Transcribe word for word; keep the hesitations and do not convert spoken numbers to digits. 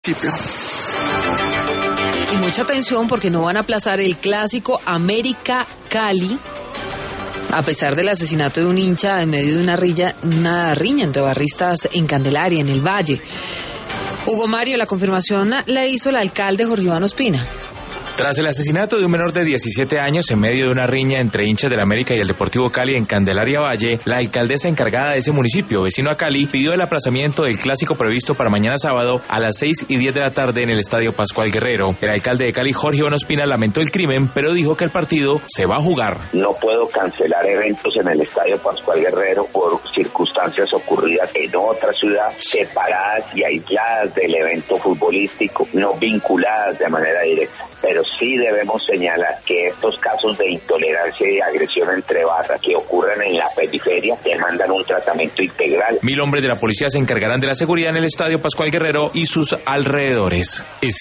Y mucha atención porque no van a aplazar el clásico América Cali, a pesar del asesinato de un hincha en medio de una, rilla, una riña entre barristas en Candelaria, en el Valle. Hugo Mario, la confirmación la hizo el alcalde Jorge Iván Ospina. Tras el asesinato de un menor de diecisiete años en medio de una riña entre hinchas del América y el Deportivo Cali en Candelaria Valle, la alcaldesa encargada de ese municipio, vecino a Cali, pidió el aplazamiento del clásico previsto para mañana sábado a las seis y diez de la tarde en el Estadio Pascual Guerrero. El alcalde de Cali, Jorge Iván Ospina, lamentó el crimen, pero dijo que el partido se va a jugar. No puedo cancelar eventos en el Estadio Pascual Guerrero por circunstancias ocurridas en otra ciudad, separadas y aisladas del evento futbolístico, no vinculadas de manera directa. Pero sí debemos señalar que estos casos de intolerancia y agresión entre barras que ocurren en la periferia demandan un tratamiento integral. Mil hombres de la policía se encargarán de la seguridad en el Estadio Pascual Guerrero y sus alrededores.